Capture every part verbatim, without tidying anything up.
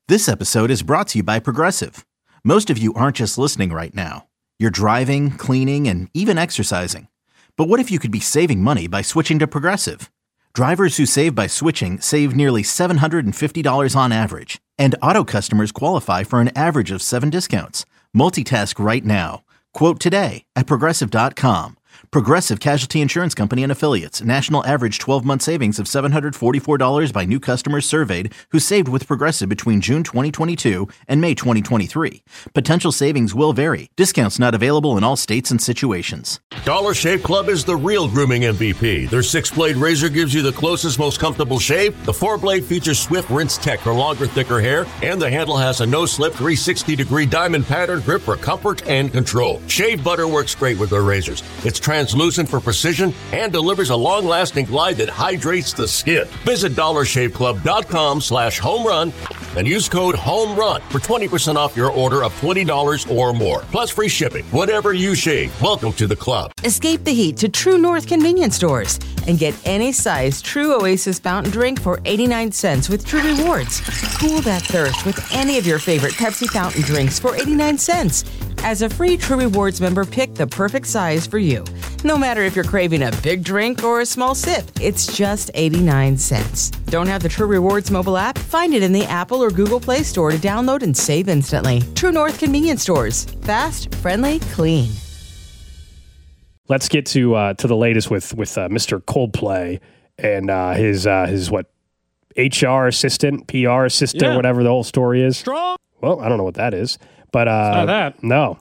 This episode is brought to you by Progressive. Most of you aren't just listening right now. You're driving, cleaning, and even exercising. But what if you could be saving money by switching to Progressive? Drivers who save by switching save nearly seven hundred fifty dollars on average. And auto customers qualify for an average of seven discounts. Multitask right now. Quote today at Progressive dot com. Progressive Casualty Insurance Company and Affiliates. National average twelve-month savings of seven hundred forty-four dollars by new customers surveyed who saved with Progressive between June twenty twenty-two and May twenty twenty-three. Potential savings will vary. Discounts not available in all states and situations. Dollar Shave Club is the real grooming M V P. Their six-blade razor gives you the closest, most comfortable shave. The four-blade features swift rinse tech for longer, thicker hair. And the handle has a no-slip three hundred sixty degree diamond pattern grip for comfort and control. Shave butter works great with their razors. It's translucent for precision and delivers a long-lasting glide that hydrates the skin. Visit dollar shave club dot com slash home run and use code HOMERUN for twenty percent off your order of twenty dollars or more. Plus free shipping. Whatever you shave, welcome to the club. Escape the heat to True North convenience stores and get any size True Oasis fountain drink for eighty-nine cents with True Rewards. Cool that thirst with any of your favorite Pepsi fountain drinks for eighty-nine cents. As a free True Rewards member, pick the perfect size for you. No matter if you're craving a big drink or a small sip, it's just eighty-nine cents. Don't have the True Rewards mobile app? Find it in the Apple or Google Play Store to download and save instantly. True North convenience stores. Fast, friendly, clean. Let's get to uh, to the latest with with uh, Mister Coldplay and uh, his uh, his what H R assistant, P R assistant, yeah. whatever the whole story is. Strong. Well, I don't know what that is, but uh, it's not that. No.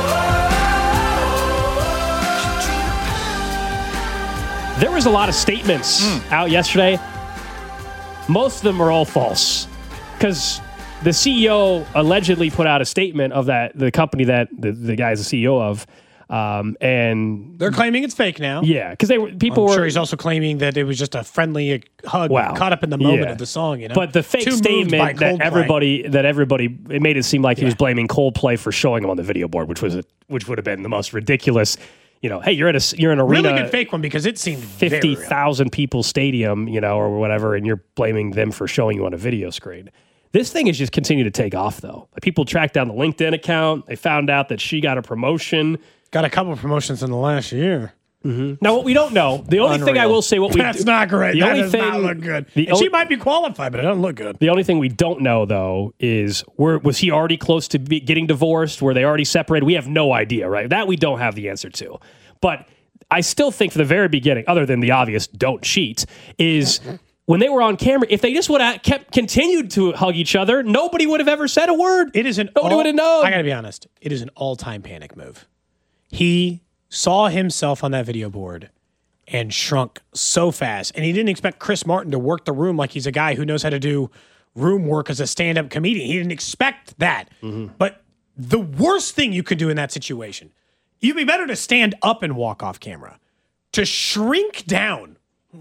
There was a lot of statements mm. out yesterday. Most of them are all false because the C E O allegedly put out a statement of that the company that the, the guy is the C E O of. Um, and they're claiming it's fake now. Yeah, because they were people I'm were sure he's also claiming that it was just a friendly hug wow. caught up in the moment yeah. of the song. You know, but the fake Too statement that everybody that everybody it made it seem like yeah. he was blaming Coldplay for showing him on the video board, which was a, which would have been the most ridiculous. You know, hey, you're at a you're in an arena, really good fake one because it seemed fifty thousand people stadium, you know, or whatever, and you're blaming them for showing you on a video screen. This thing has just continued to take off, though. Like, people tracked down the LinkedIn account. They found out that she got a promotion. Got a couple of promotions in the last year. Mm-hmm. Now, what we don't know, the only Unreal. thing I will say, what we that's not great. The that only does thing, not look good. The and only, she might be qualified, but it doesn't look good. The only thing we don't know, though, is were, was he already close to be getting divorced? Were they already separated? We have no idea, right? That we don't have the answer to. But I still think from the very beginning, other than the obvious don't cheat, is when they were on camera, if they just would have kept continued to hug each other, nobody would have ever said a word. It is an nobody all, would have known. I got to be honest. It is an all-time panic move. He saw himself on that video board and shrunk so fast, and he didn't expect Chris Martin to work the room like he's a guy who knows how to do room work as a stand-up comedian. He didn't expect that. Mm-hmm. But the worst thing you could do in that situation, you'd be better to stand up and walk off camera. To shrink down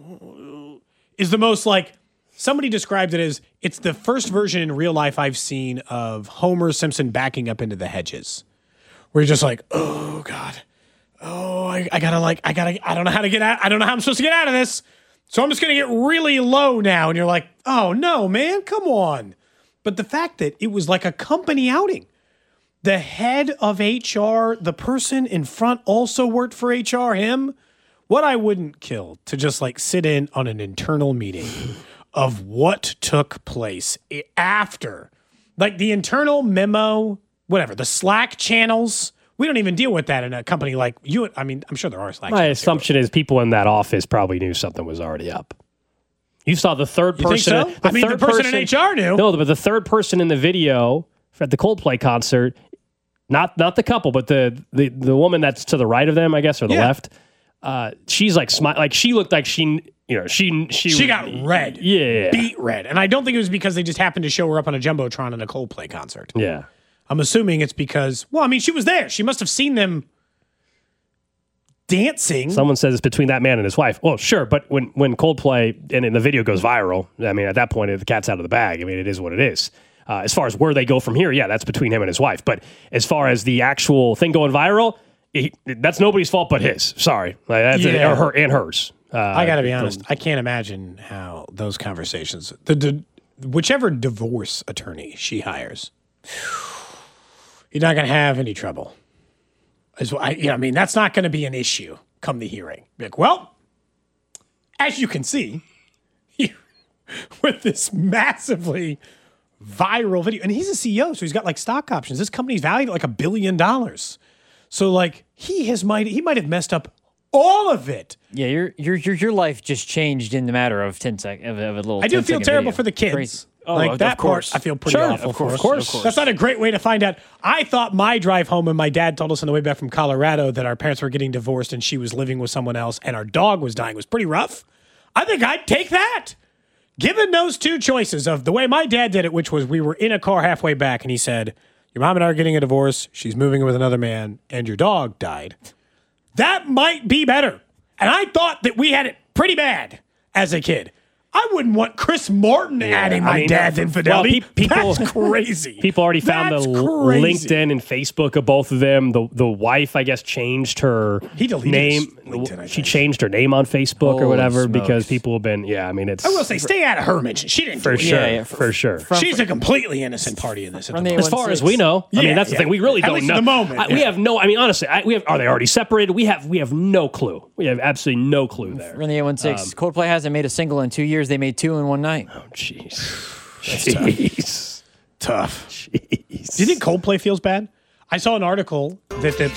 is the most, like, somebody described it as, it's the first version in real life I've seen of Homer Simpson backing up into the hedges. Where you're just like, oh, God. Oh, I, I gotta, like, I gotta, I don't know how to get out. I don't know how I'm supposed to get out of this. So I'm just gonna get really low now. And you're like, oh, no, man, come on. But the fact that it was like a company outing. The head of H R, the person in front also worked for H R, him. What I wouldn't kill to just, like, sit in on an internal meeting of what took place after. Like, the internal memo, whatever, the Slack channels. We don't even deal with that in a company like you. I mean, I'm sure there are Slack My channels. assumption is people in that office probably knew something was already up. You saw the third You person. think so? I mean, the person, person in H R knew. No, but the third person in the video at the Coldplay concert, not not the couple, but the the, the woman that's to the right of them, I guess, or the yeah. left. Uh, she's like smile, like she looked like she, you know, she she she got red, yeah, beat red, and I don't think it was because they just happened to show her up on a jumbotron in a Coldplay concert. Yeah, I'm assuming it's because, well, I mean, she was there. She must have seen them dancing. Someone says it's between that man and his wife. Well, sure, but when when Coldplay and, and the video goes viral, I mean, at that point, the cat's out of the bag. I mean, it is what it is. Uh, as far as where they go from here, yeah, that's between him and his wife. But as far as the actual thing going viral, he, that's nobody's fault but his. Sorry, like, that's Yeah. or her and hers. Uh, I got to be honest. I can't imagine how those conversations, the, the whichever divorce attorney she hires, you're not going to have any trouble. As well, I, yeah, I mean, that's not going to be an issue come the hearing. Be like, well, as you can see, he, with this massively viral video, and he's a C E O, so he's got like stock options. This company's valued at like a billion dollars. So like he has might he might have messed up all of it. Yeah, your your your your life just changed in the matter of ten seconds of, of a little. I do feel terrible video. for the kids. Crazy. Oh, like of that course. part, I feel pretty Sure, awful. of course, for. of course. That's not a great way to find out. I thought my drive home, and my dad told us on the way back from Colorado that our parents were getting divorced and she was living with someone else, and our dog was dying. Was pretty rough. I think I'd take that. Given those two choices of the way my dad did it, which was we were in a car halfway back, and he said, "Your mom and I are getting a divorce. She's moving with another man, and your dog died." That might be better. And I thought that we had it pretty bad as a kid. I wouldn't want Chris Martin Yeah, adding I my mean, dad's well, infidelity. pe- people- That's crazy. People already found That's the l- crazy. LinkedIn and Facebook of both of them. The the wife, I guess, changed her He deleted name. his LinkedIn, I she think. changed her name on Facebook or Holy whatever smokes. because people have been. Yeah, I mean, it's I will say, stay out of her mention. She didn't for do it. sure, Yeah, yeah, for sure. She's a completely innocent party in this. At From the the moment. As far as A one six. we know, I Yeah, mean, that's the yeah. thing. We really At don't least know. at the moment, I- We yeah. have no. I mean, honestly, I, we have. Are they already separated? We have. We have no clue. We have absolutely no clue there. From the eight one six. Um, Coldplay hasn't made a single in two years. They made two in one night. Oh, jeez. Jeez. Tough. Jeez. Do you think Coldplay feels bad? I saw an article that the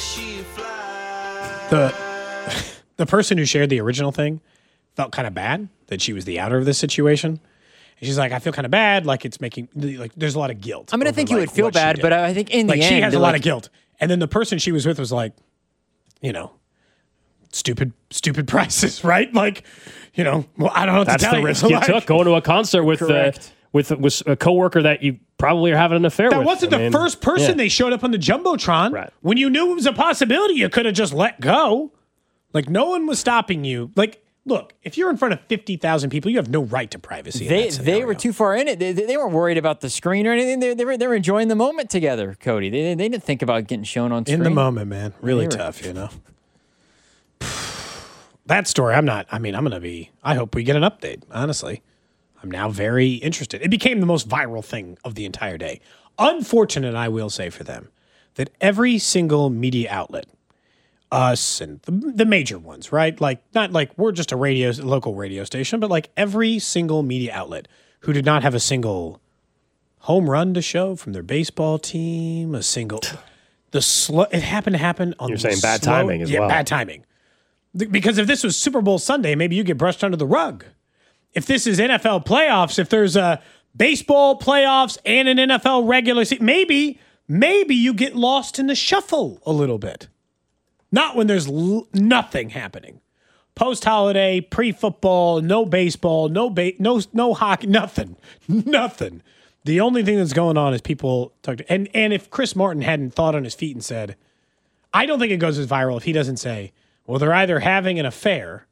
the, the person who shared the original thing felt kind of bad that she was the outer of this situation. And she's like, I feel kind of bad. Like it's making like there's a lot of guilt. I mean, I over, think you like, would feel what she bad, did. but I think in like the she end, has a like, lot of guilt. And then the person she was with was like, you know, stupid, stupid prices, right? Like, you know, well, I don't know what That's to tell the you. risk you Like, took going to a concert with uh, Correct. with with a coworker that you probably are having an affair That with. wasn't I the mean, first person yeah. they showed up on the Jumbotron. Right. When you knew it was a possibility, you could have just let go. Like, no one was stopping you. Like, look, if you're in front of fifty thousand people, you have no right to privacy. in They that they scenario. were too far in it. They, they weren't worried about the screen or anything. They, they were they were enjoying the moment together, Cody. They, they didn't think about getting shown on screen. in the moment, man. Really They were- tough, you know. That story, I'm not. I mean, I'm gonna be. I hope we get an update. Honestly, I'm now very interested. It became the most viral thing of the entire day. Unfortunate, I will say for them, that every single media outlet, us and the, the major ones, right? Like not like we're just a radio local radio station, but like every single media outlet who did not have a single home run to show from their baseball team, a single the slow. It happened to happen on. You're the saying bad slow- timing as yeah, well. bad timing. Th- Because if this was Super Bowl Sunday, maybe you get brushed under the rug. If this is N F L playoffs, if there's a baseball playoffs and an N F L regular season, maybe maybe you get lost in the shuffle a little bit. Not when there's l- nothing happening. Post-holiday, pre-football, no baseball, no ba- no no hockey, nothing, nothing. The only thing that's going on is people talk to, and and if Chris Martin hadn't thought on his feet and said, I don't think it goes as viral if he doesn't say, well, they're either having an affair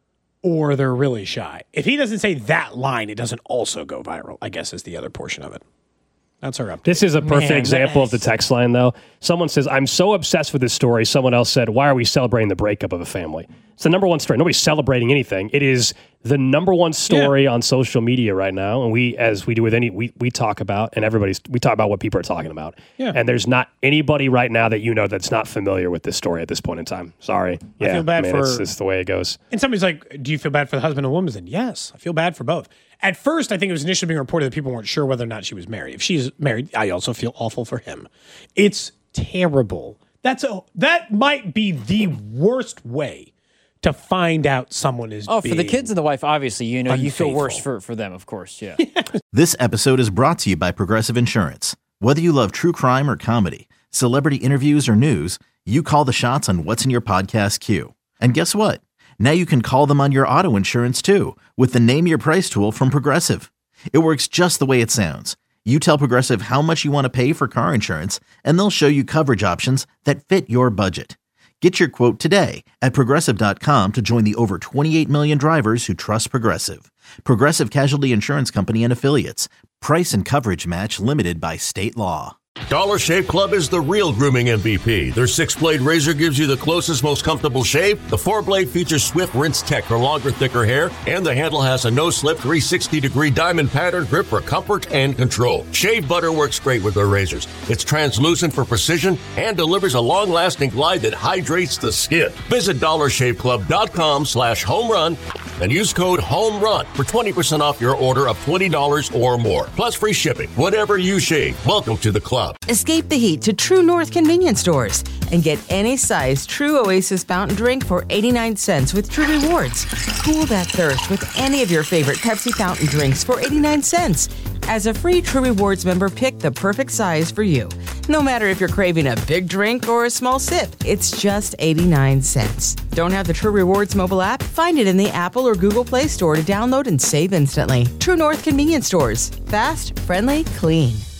or they're really shy. If he doesn't say that line, it doesn't also go viral, I guess is the other portion of it. That's our update. This is a perfect Man, example of that- the text line, though. Someone says, I'm so obsessed with this story. Someone else said, why are we celebrating the breakup of a family? It's the number one story. Nobody's celebrating anything. It is the number one story on social media right now. And we, as we do with any, we, we talk about, and everybody's, we talk about what people are talking about. Yeah. And there's not anybody right now that you know that's not familiar with this story at this point in time. Sorry. Yeah, feel bad man, for- it's just the way it goes. And somebody's like, do you feel bad for the husband and woman? Then yes, I feel bad for both. At first, I think it was initially being reported that people weren't sure whether or not she was married. If she's married, I also feel awful for him. It's terrible. That's a that might be the worst way to find out someone is. Oh, for the being- kids and the wife, obviously, you know, you feel worse unfaithful. for, for them, of course. Yeah. This episode is brought to you by Progressive Insurance. Whether you love true crime or comedy, celebrity interviews or news, you call the shots on what's in your podcast queue. And guess what? Now you can call them on your auto insurance too with the Name Your Price tool from Progressive. It works just the way it sounds. You tell Progressive how much you want to pay for car insurance, and they'll show you coverage options that fit your budget. Get your quote today at Progressive dot com to join the over twenty-eight million drivers who trust Progressive. Progressive Casualty Insurance Company and Affiliates. Price and coverage match limited by state law. Dollar Shave Club is the real grooming M V P. Their six-blade razor gives you the closest, most comfortable shave. The four-blade features Swift Rinse Tech for longer, thicker hair, and the handle has a no-slip three hundred sixty degree diamond pattern grip for comfort and control. Shave butter works great with their razors. It's translucent for precision and delivers a long-lasting glide that hydrates the skin. Visit dollar shave club dot com slash home run and use code HOMERUN for twenty percent off your order of twenty dollars or more. Plus free shipping. Whatever you shave, welcome to the club. Escape the heat to True North convenience stores and get any size True Oasis fountain drink for eighty-nine cents with True Rewards. Cool that thirst with any of your favorite Pepsi fountain drinks for eighty-nine cents. As a free True Rewards member, pick the perfect size for you. No matter if you're craving a big drink or a small sip, it's just eighty-nine cents. Don't have the True Rewards mobile app? Find it in the Apple or Google Play Store to download and save instantly. True North convenience stores. Fast, friendly, clean.